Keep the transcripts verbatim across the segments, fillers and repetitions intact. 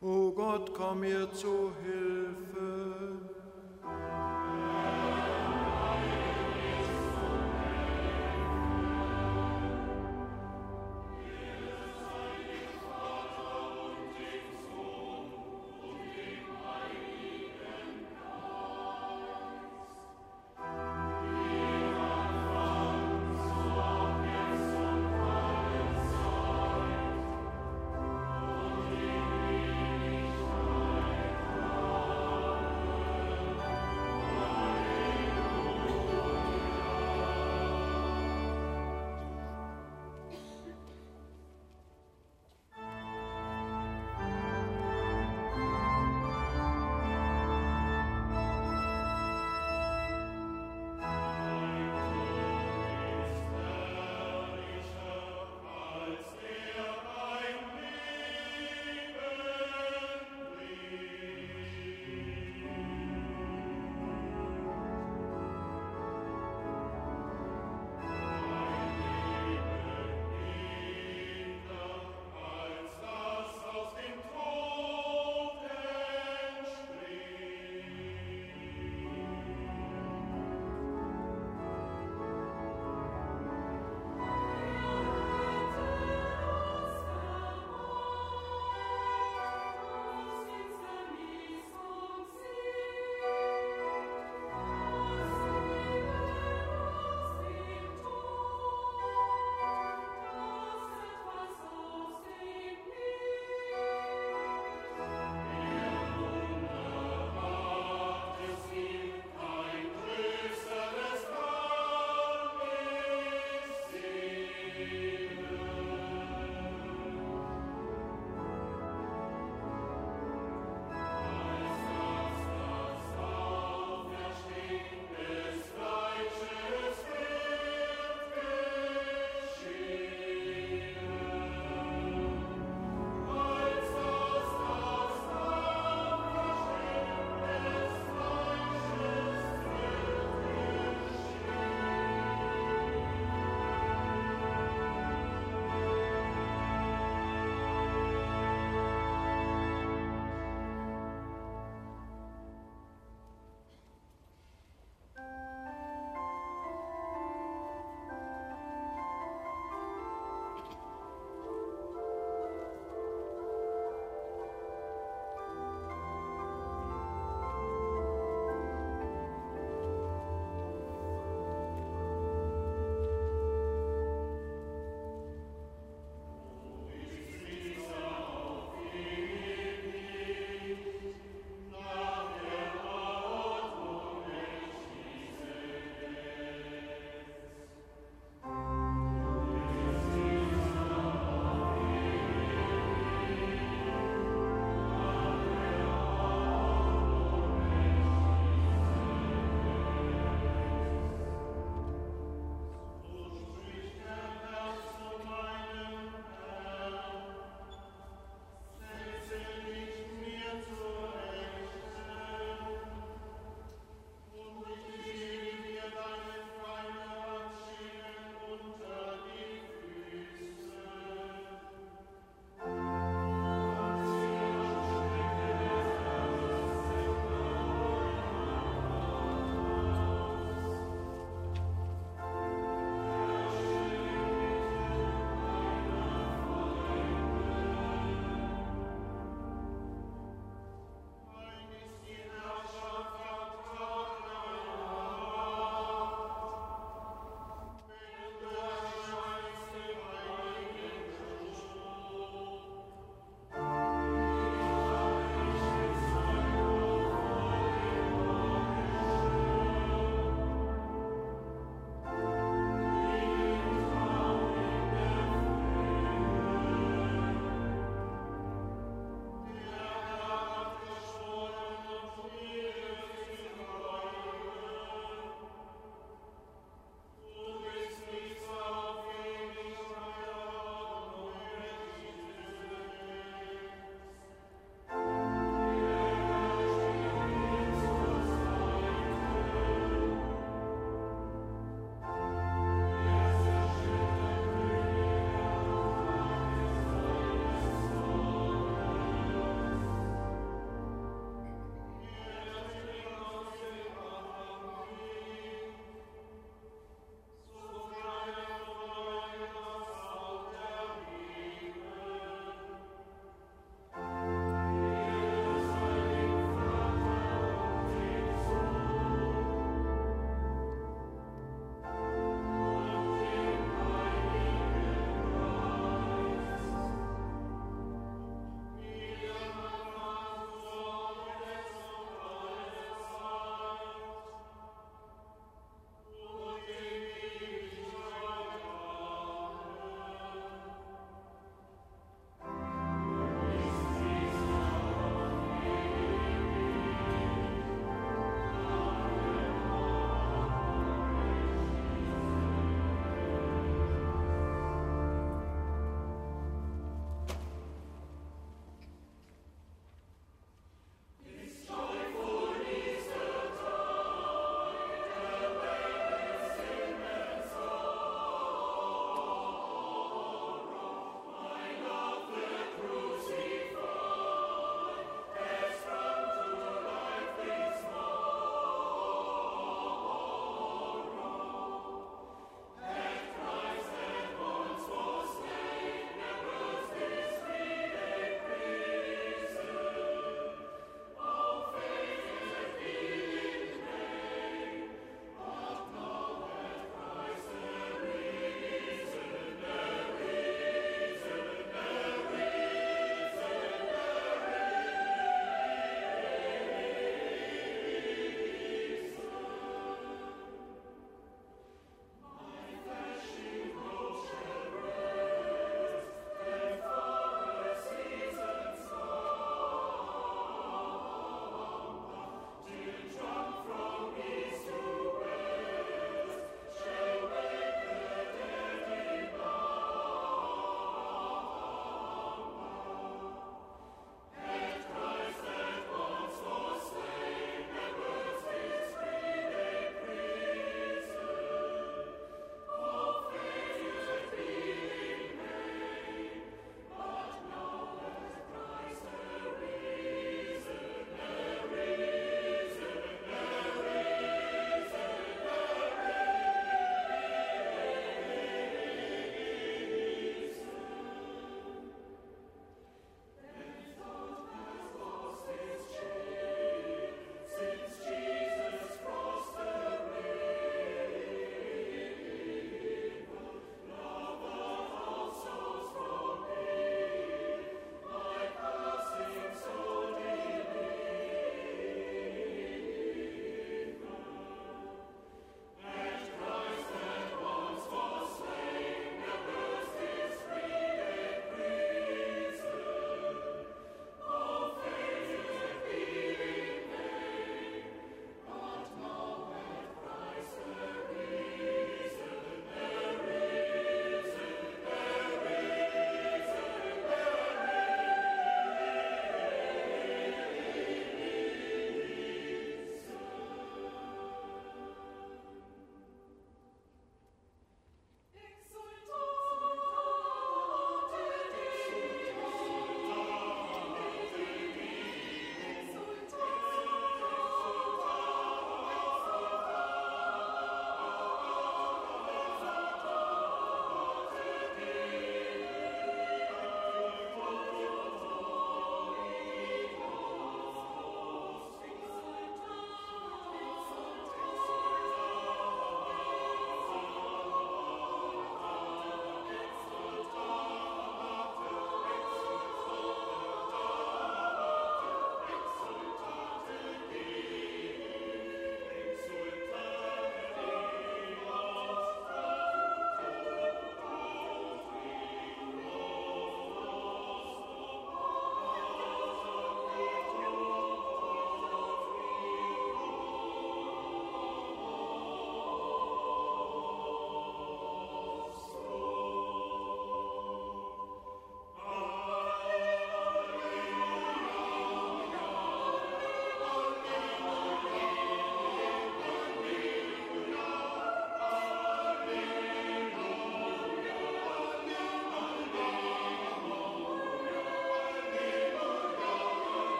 O Gott, komm mir zu Hilfe.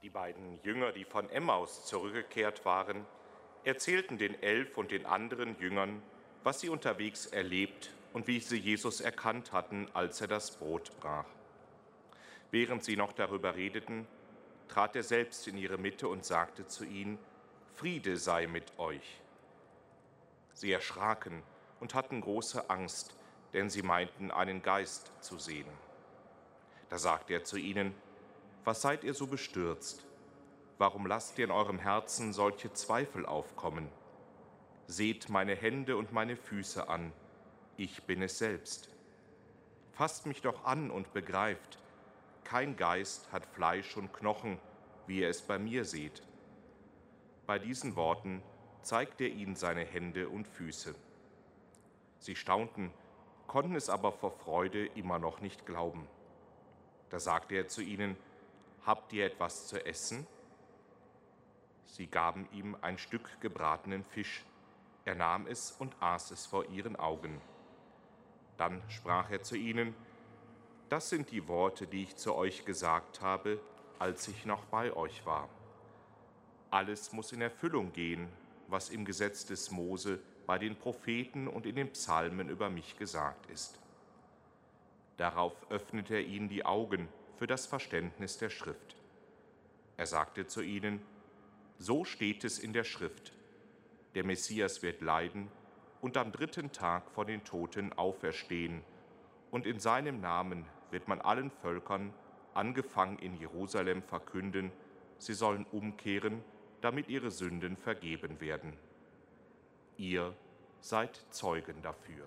Die beiden Jünger, die von Emmaus zurückgekehrt waren, erzählten den Elf und den anderen Jüngern, was sie unterwegs erlebt und wie sie Jesus erkannt hatten, als er das Brot brach. Während sie noch darüber redeten, trat er selbst in ihre Mitte und sagte zu ihnen: Friede sei mit euch. Sie erschraken und hatten große Angst, denn sie meinten, einen Geist zu sehen. Da sagte er zu ihnen: Was seid ihr so bestürzt? Warum lasst ihr in eurem Herzen solche Zweifel aufkommen? Seht meine Hände und meine Füße an, ich bin es selbst. Fasst mich doch an und begreift, kein Geist hat Fleisch und Knochen, wie ihr es bei mir seht. Bei diesen Worten zeigte er ihnen seine Hände und Füße. Sie staunten, konnten es aber vor Freude immer noch nicht glauben. Da sagte er zu ihnen: Habt ihr etwas zu essen? Sie gaben ihm ein Stück gebratenen Fisch. Er nahm es und aß es vor ihren Augen. Dann sprach er zu ihnen: Das sind die Worte, die ich zu euch gesagt habe, als ich noch bei euch war. Alles muss in Erfüllung gehen, was im Gesetz des Mose, bei den Propheten und in den Psalmen über mich gesagt ist. Darauf öffnete er ihnen die Augen für das Verständnis der Schrift. Er sagte zu ihnen: So steht es in der Schrift: Der Messias wird leiden und am dritten Tag von den Toten auferstehen, und in seinem Namen wird man allen Völkern, angefangen in Jerusalem, verkünden, sie sollen umkehren, damit ihre Sünden vergeben werden. Ihr seid Zeugen dafür.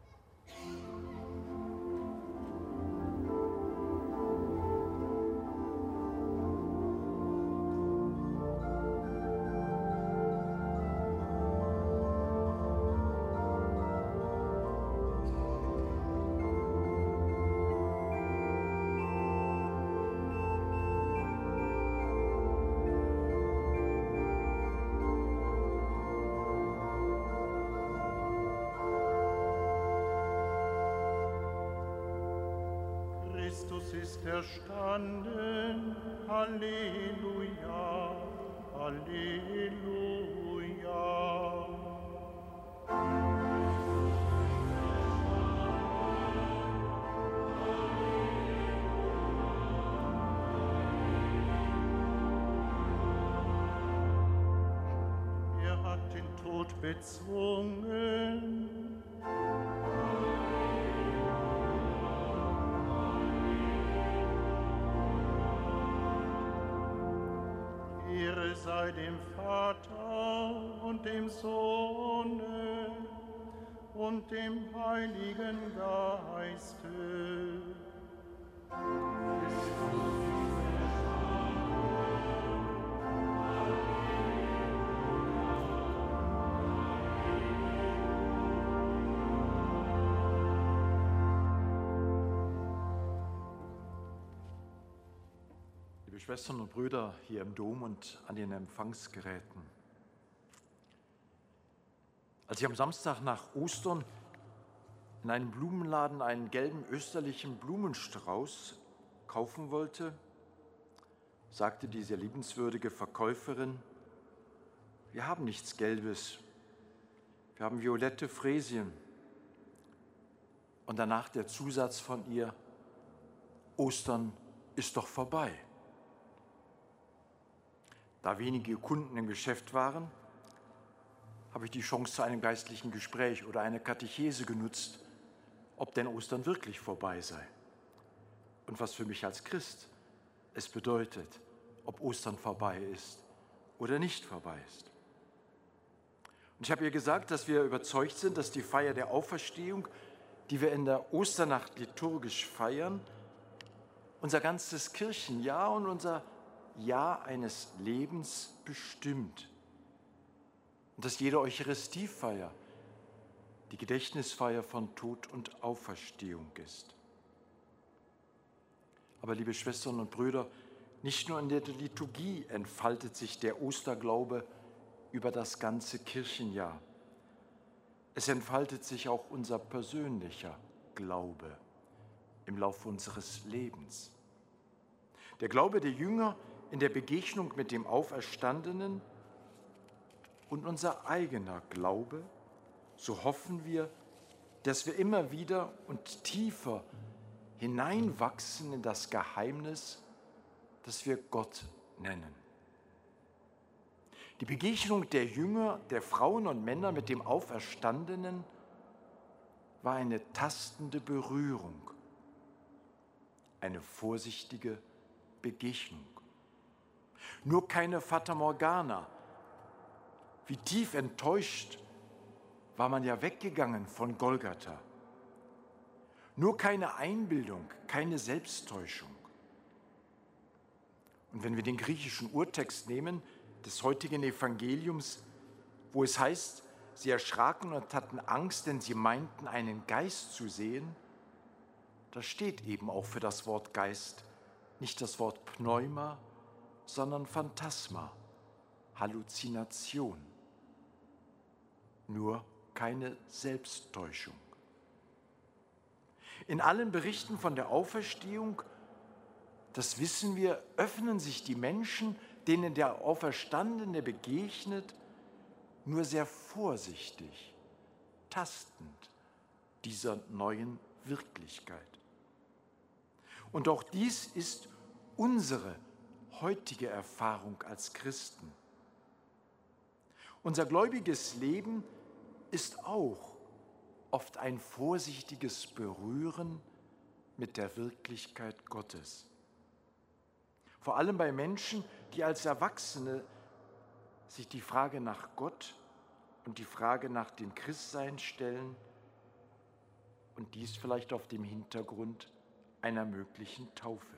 Christus ist erstanden, Halleluja, Halleluja. Er hat den Tod bezwungen. Ehre sei dem Vater und dem Sohne und dem Heiligen Geiste. Liebe Schwestern und Brüder hier im Dom und an den Empfangsgeräten. Als ich am Samstag nach Ostern in einem Blumenladen einen gelben österlichen Blumenstrauß kaufen wollte, sagte die sehr liebenswürdige Verkäuferin: Wir haben nichts Gelbes, wir haben violette Fräsien. Und danach der Zusatz von ihr: Ostern ist doch vorbei. Da wenige Kunden im Geschäft waren, habe ich die Chance zu einem geistlichen Gespräch oder einer Katechese genutzt, ob denn Ostern wirklich vorbei sei und was für mich als Christ es bedeutet, ob Ostern vorbei ist oder nicht vorbei ist. Und ich habe ihr gesagt, dass wir überzeugt sind, dass die Feier der Auferstehung, die wir in der Osternacht liturgisch feiern, unser ganzes Kirchenjahr und unser Jahr eines Lebens bestimmt. Und dass jede Eucharistiefeier die Gedächtnisfeier von Tod und Auferstehung ist. Aber liebe Schwestern und Brüder, nicht nur in der Liturgie entfaltet sich der Osterglaube über das ganze Kirchenjahr. Es entfaltet sich auch unser persönlicher Glaube im Laufe unseres Lebens. Der Glaube der Jünger in der Begegnung mit dem Auferstandenen und unser eigener Glaube, so hoffen wir, dass wir immer wieder und tiefer hineinwachsen in das Geheimnis, das wir Gott nennen. Die Begegnung der Jünger, der Frauen und Männer mit dem Auferstandenen war eine tastende Berührung, eine vorsichtige Begegnung. Nur keine Fata Morgana. Wie tief enttäuscht war man ja weggegangen von Golgatha. Nur keine Einbildung, keine Selbsttäuschung. Und wenn wir den griechischen Urtext nehmen, des heutigen Evangeliums, wo es heißt, sie erschraken und hatten Angst, denn sie meinten, einen Geist zu sehen, da steht eben auch für das Wort Geist nicht das Wort Pneuma, sondern Phantasma, Halluzination. Nur keine Selbsttäuschung. In allen Berichten von der Auferstehung, das wissen wir, öffnen sich die Menschen, denen der Auferstandene begegnet, nur sehr vorsichtig, tastend dieser neuen Wirklichkeit. Und auch dies ist unsere heutige Erfahrung als Christen. Unser gläubiges Leben ist auch oft ein vorsichtiges Berühren mit der Wirklichkeit Gottes. Vor allem bei Menschen, die als Erwachsene sich die Frage nach Gott und die Frage nach dem Christsein stellen und dies vielleicht auf dem Hintergrund einer möglichen Taufe.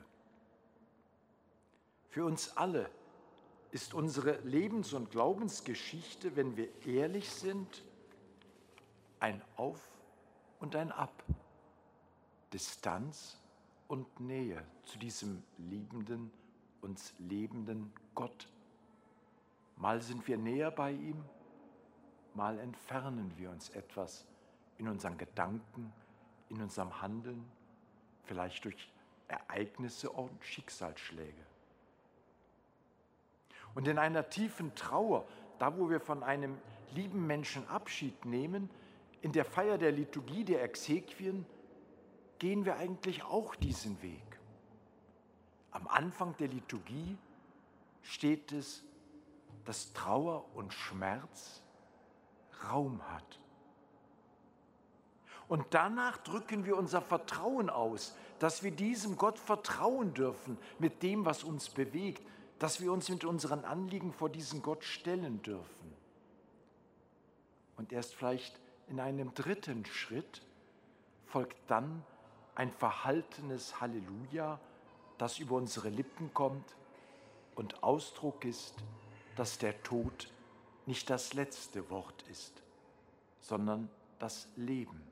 Für uns alle ist unsere Lebens- und Glaubensgeschichte, wenn wir ehrlich sind, ein Auf und ein Ab, Distanz und Nähe zu diesem liebenden, uns lebenden Gott. Mal sind wir näher bei ihm, mal entfernen wir uns etwas in unseren Gedanken, in unserem Handeln, vielleicht durch Ereignisse und Schicksalsschläge. Und in einer tiefen Trauer, da wo wir von einem lieben Menschen Abschied nehmen, in der Feier der Liturgie der Exequien, gehen wir eigentlich auch diesen Weg. Am Anfang der Liturgie steht es, dass Trauer und Schmerz Raum hat. Und danach drücken wir unser Vertrauen aus, dass wir diesem Gott vertrauen dürfen mit dem, was uns bewegt, dass wir uns mit unseren Anliegen vor diesen Gott stellen dürfen. Und erst vielleicht in einem dritten Schritt folgt dann ein verhaltenes Halleluja, das über unsere Lippen kommt und Ausdruck ist, dass der Tod nicht das letzte Wort ist, sondern das Leben.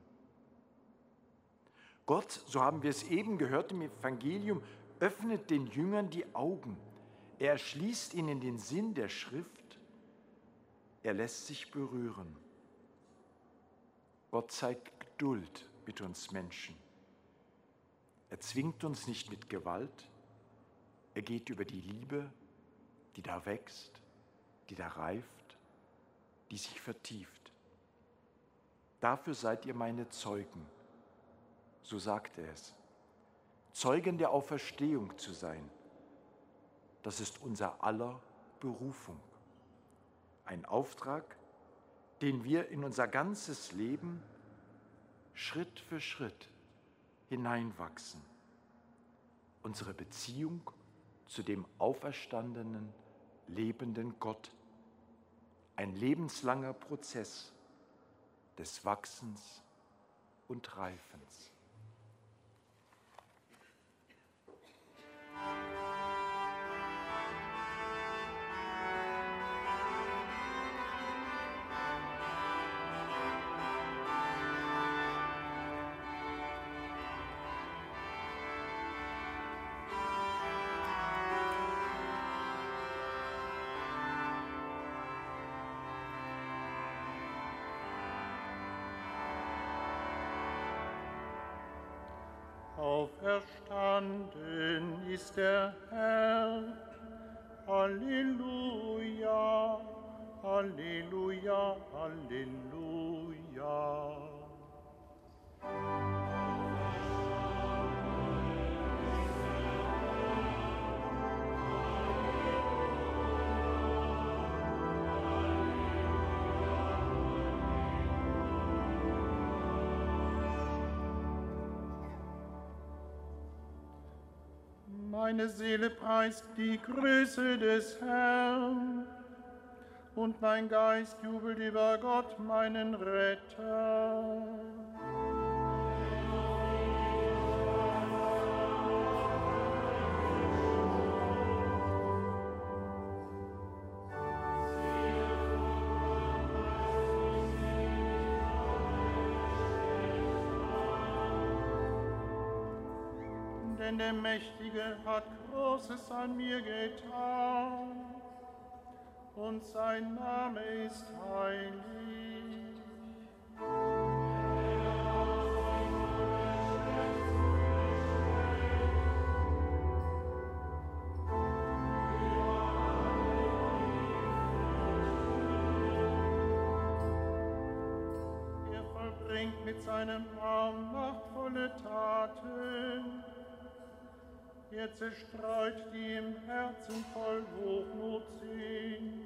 Gott, so haben wir es eben gehört im Evangelium, öffnet den Jüngern die Augen. Er erschließt ihnen den Sinn der Schrift. Er lässt sich berühren. Gott zeigt Geduld mit uns Menschen. Er zwingt uns nicht mit Gewalt. Er geht über die Liebe, die da wächst, die da reift, die sich vertieft. Dafür seid ihr meine Zeugen. So sagt er es. Zeugen der Auferstehung zu sein, das ist unser aller Berufung. Ein Auftrag, den wir in unser ganzes Leben Schritt für Schritt hineinwachsen. Unsere Beziehung zu dem auferstandenen, lebenden Gott. Ein lebenslanger Prozess des Wachsens und Reifens. Auferstanden ist der Herr, Halleluja, Halleluja, Halleluja. Meine Seele preist die Größe des Herrn, und mein Geist jubelt über Gott, meinen Retter. Denn der Mächtige hat Großes an mir getan, und sein Name ist heilig. Er vollbringt mit seinem Arm machtvolle Taten. Er zerstreut, die im Herzen voll Hochmut sind.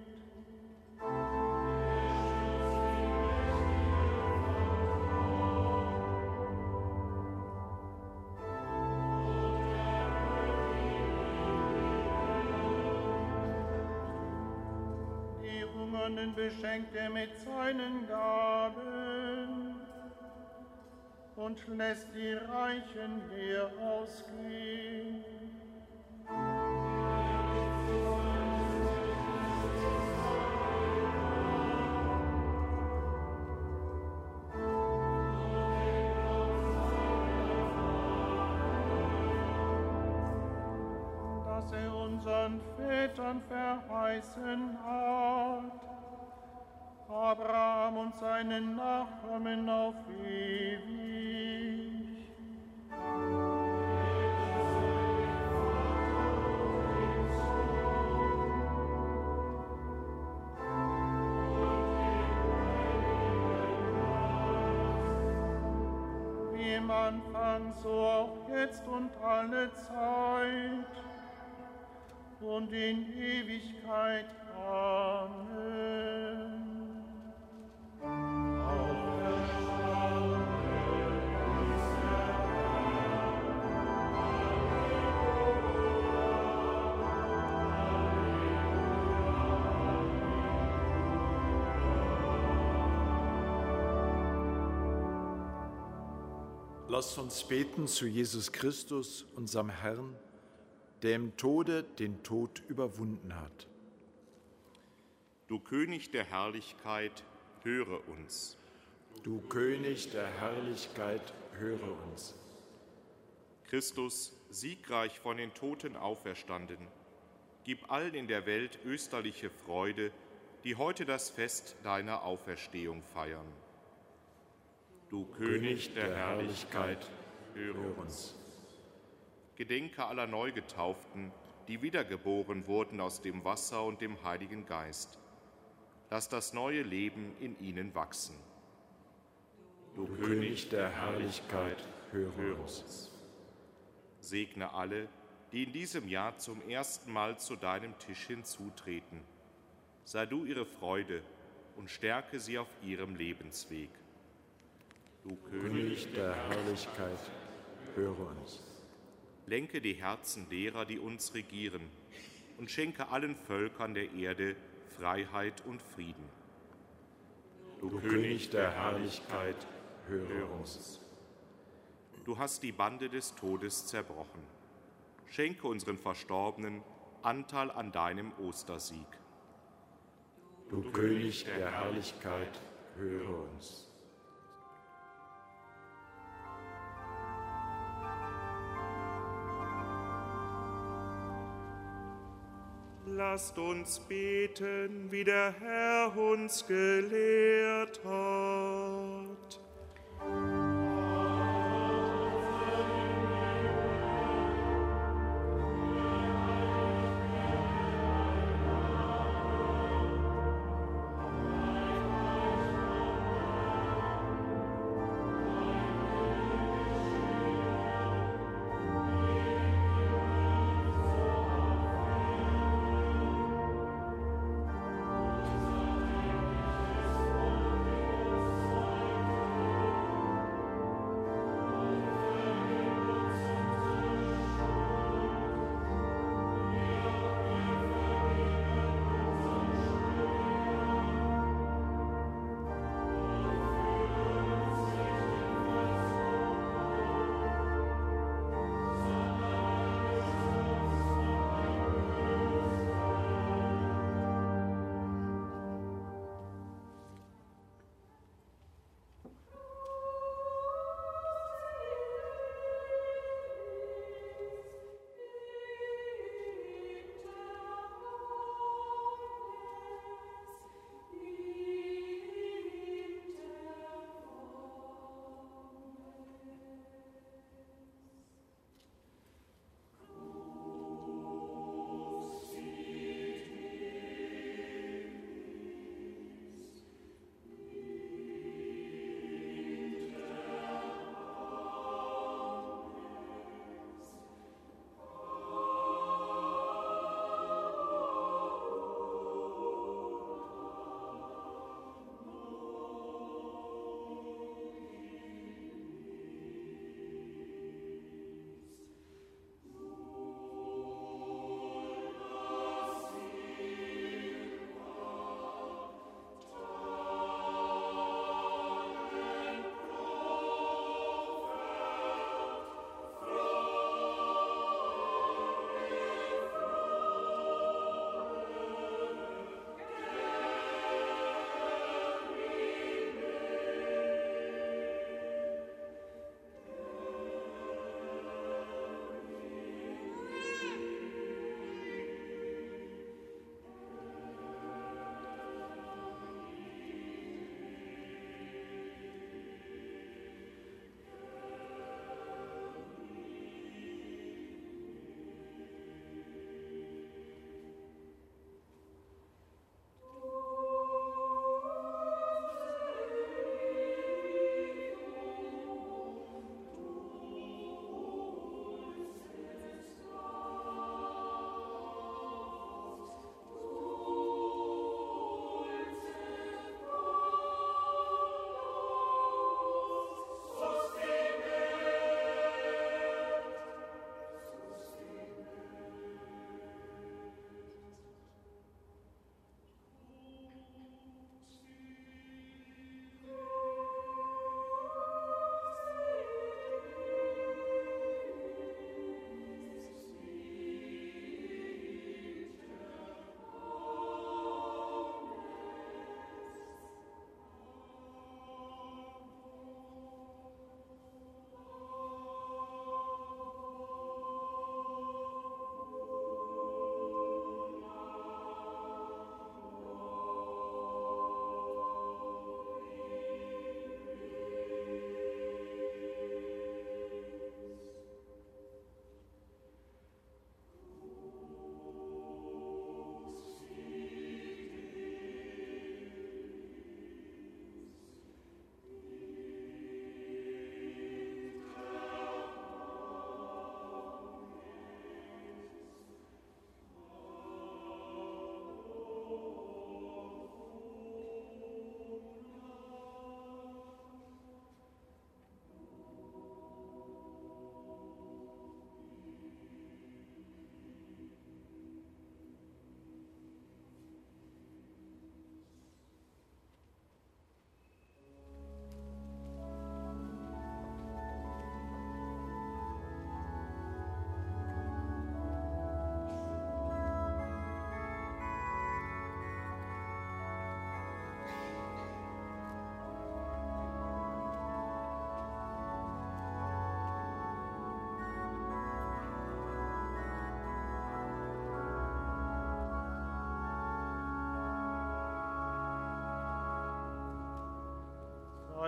Die Hungernden beschenkt er mit seinen Gaben und lässt die Reichen leer ausgehen. Dass er unseren Vätern verheißen hat, Abraham und seinen Nachkommen auf ewig. Wie im Anfang, so auch jetzt und alle Zeit und in Ewigkeit. Amen. Lasst uns beten zu Jesus Christus, unserem Herrn, der im Tode den Tod überwunden hat. Du König der Herrlichkeit, höre uns. Du König der Herrlichkeit, höre uns. Christus, siegreich von den Toten auferstanden, gib allen in der Welt österliche Freude, die heute das Fest deiner Auferstehung feiern. Du König der Herrlichkeit, höre uns. Gedenke aller Neugetauften, die wiedergeboren wurden aus dem Wasser und dem Heiligen Geist. Lass das neue Leben in ihnen wachsen. Du König der Herrlichkeit, höre uns. Segne alle, die in diesem Jahr zum ersten Mal zu deinem Tisch hinzutreten. Sei du ihre Freude und stärke sie auf ihrem Lebensweg. Du König der Herrlichkeit, höre uns. Lenke die Herzen derer, die uns regieren, und schenke allen Völkern der Erde Freiheit und Frieden. Du, du König der Herrlichkeit, höre uns. Du hast die Bande des Todes zerbrochen. Schenke unseren Verstorbenen Anteil an deinem Ostersieg. Du, du König der Herrlichkeit, höre uns. Lasst uns beten, wie der Herr uns gelehrt hat.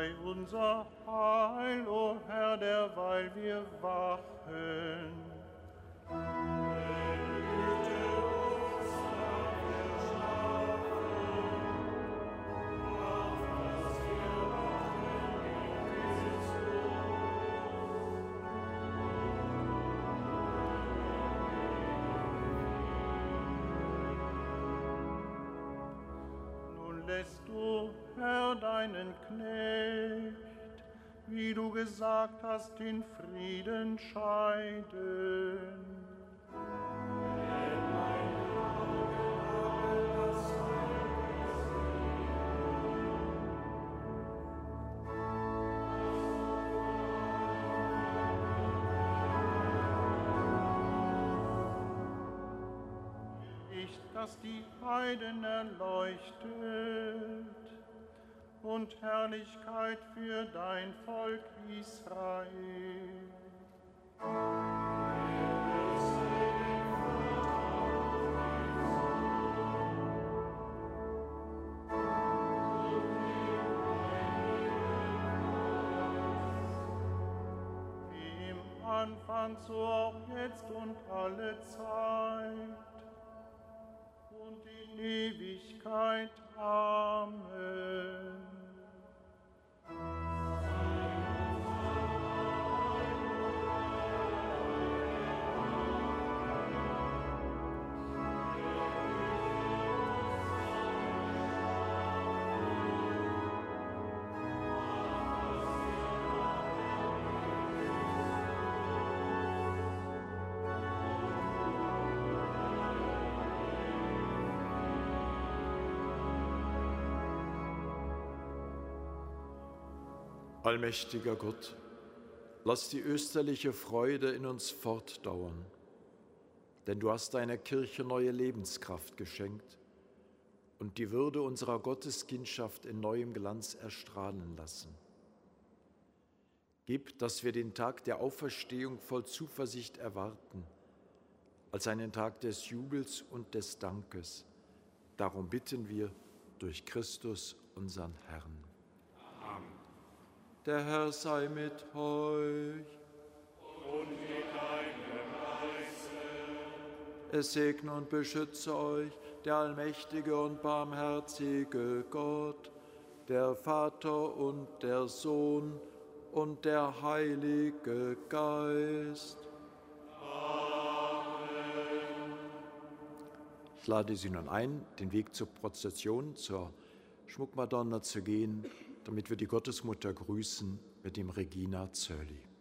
sei unser Heil, o Herr, derweil wir wachen. Lässt du, Herr, deinen Knecht, wie du gesagt hast, in Frieden scheiden. Licht, das die Heiden erleuchtet, und Herrlichkeit für dein Volk Israel. Wie im Anfang, so auch jetzt und alle Zeit und in Ewigkeit. Amen. Allmächtiger Gott, lass die österliche Freude in uns fortdauern, denn du hast deiner Kirche neue Lebenskraft geschenkt und die Würde unserer Gotteskindschaft in neuem Glanz erstrahlen lassen. Gib, dass wir den Tag der Auferstehung voll Zuversicht erwarten, als einen Tag des Jubels und des Dankes. Darum bitten wir durch Christus, unseren Herrn. Der Herr sei mit euch. Und mit deinem Geiste. Es segne und beschütze euch der allmächtige und barmherzige Gott, der Vater und der Sohn und der Heilige Geist. Amen. Ich lade Sie nun ein, den Weg zur Prozession, zur Schmuckmadonna zu gehen, damit wir die Gottesmutter grüßen mit dem Regina Coeli.